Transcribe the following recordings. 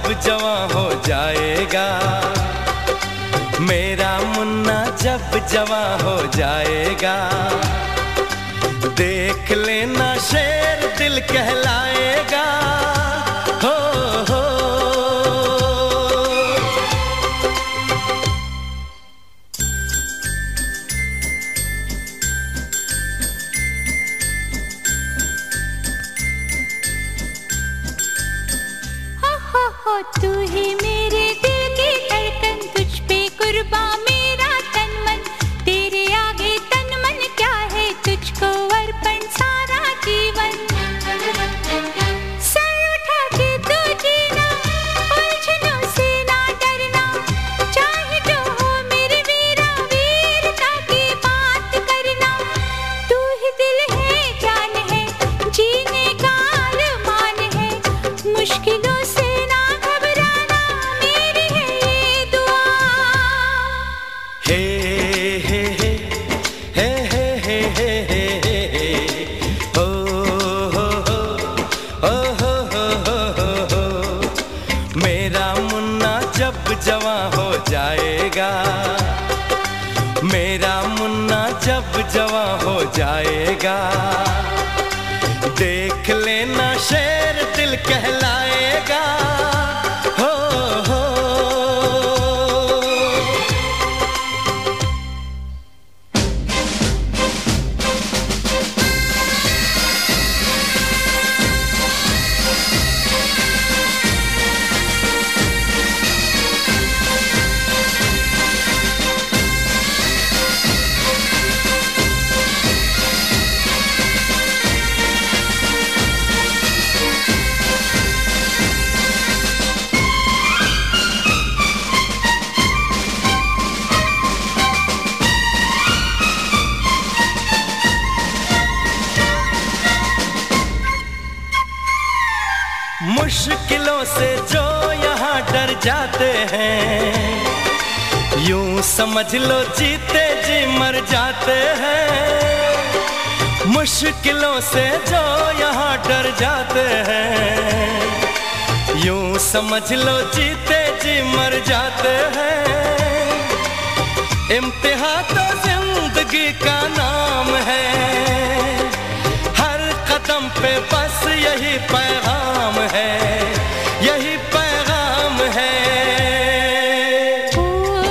जवां हो जाएगा, मेरा मुन्ना जब जवां हो जाएगा। देख लेना शेर दिल कहलाएगा, हो हो। तू ही मेरे दिल की धड़कन, तुझ पे कुर्बान मेरा तन मन, तेरे आगे तन मन क्या है, तुझको अर्पण सारा जीवन। सर उठा के तू जीना, उलझनों से ना डरना, चाहे जो हो मेरे वीरा, वीरता की बात करना। तू ही दिल है, जान है, जीने का अरमान है, मुश्किलों से जवां हो जाएगा, मेरा मुन्ना जब जवां हो जाएगा। देख लेना शेर दिल कहलाएगा, हो हो। मुश्किलों से जो यहाँ डर जाते हैं, यूं समझ लो जीते जी मर जाते हैं। मुश्किलों से जो यहाँ डर जाते हैं, यूं समझ लो जीते जी मर जाते हैं। इम्तिहान तो जिंदगी का नाम है, हर कदम पे बस यही पैगाम है, यही पैगाम है। ओ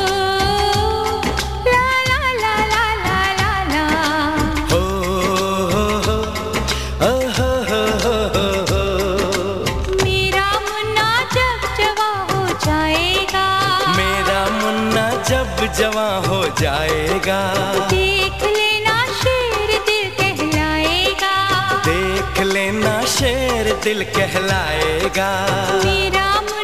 ला ला ला ला ला ला ला, हो हो हो। मेरा मुन्ना जब जवां हो जाएगा, मेरा मुन्ना जब जवां हो जाएगा। देख लेना शेर दिल कहलाएगा, देख लेना शेर दिल कहलाएगा। मेरा